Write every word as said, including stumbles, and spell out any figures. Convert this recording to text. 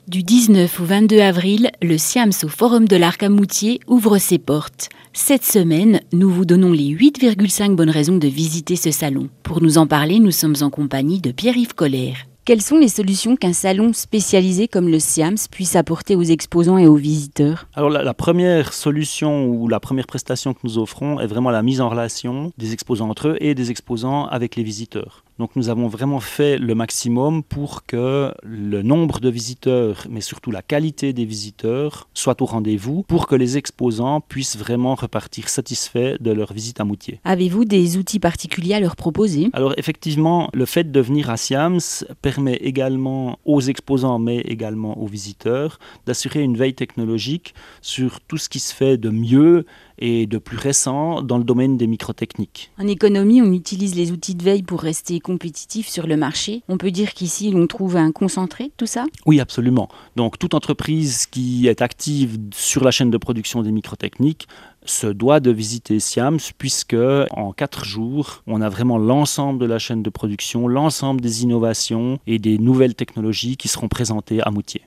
Du dix-neuf au vingt-deux avril, le SIAMS au Forum de l'Arc à Moutier ouvre ses portes. Cette semaine, nous vous donnons les huit virgule cinq bonnes raisons de visiter ce salon. Pour nous en parler, nous sommes en compagnie de Pierre-Yves Colère. Quelles sont les solutions qu'un salon spécialisé comme le SIAMS puisse apporter aux exposants et aux visiteurs ? Alors la, la première solution ou la première prestation que nous offrons est vraiment la mise en relation des exposants entre eux et des exposants avec les visiteurs. Donc nous avons vraiment fait le maximum pour que le nombre de visiteurs, mais surtout la qualité des visiteurs, soit au rendez-vous pour que les exposants puissent vraiment repartir satisfaits de leur visite à Moutier. Avez-vous des outils particuliers à leur proposer ? Alors effectivement, le fait de venir à SIAMS permet également aux exposants, mais également aux visiteurs, d'assurer une veille technologique sur tout ce qui se fait de mieux et de plus récent dans le domaine des microtechniques. En économie, on utilise les outils de veille pour rester compétitif sur le marché. On peut dire qu'ici, on trouve un concentré de tout ça ? Oui, absolument. Donc, toute entreprise qui est active sur la chaîne de production des microtechniques se doit de visiter SIAMS puisque en quatre jours, on a vraiment l'ensemble de la chaîne de production, l'ensemble des innovations et des nouvelles technologies qui seront présentées à Moutier.